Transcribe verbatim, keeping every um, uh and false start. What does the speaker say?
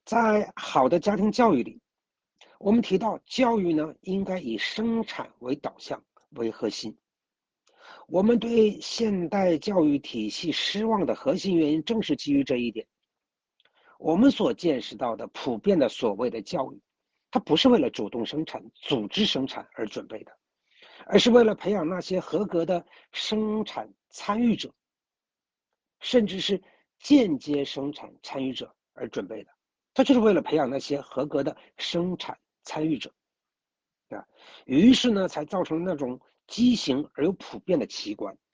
在好的家庭教育里，我们提到教育呢，应该以生产为导向为核心。我们对现代教育体系失望的核心原因，正是基于这一点。我们所见识到的普遍的所谓的教育，它不是为了主动生产、组织生产而准备的，而是为了培养那些合格的生产参与者，甚至是间接生产参与者而准备的。它就是为了培养那些合格的生产参与者啊，于是呢，才造成那种畸形而又普遍的奇观。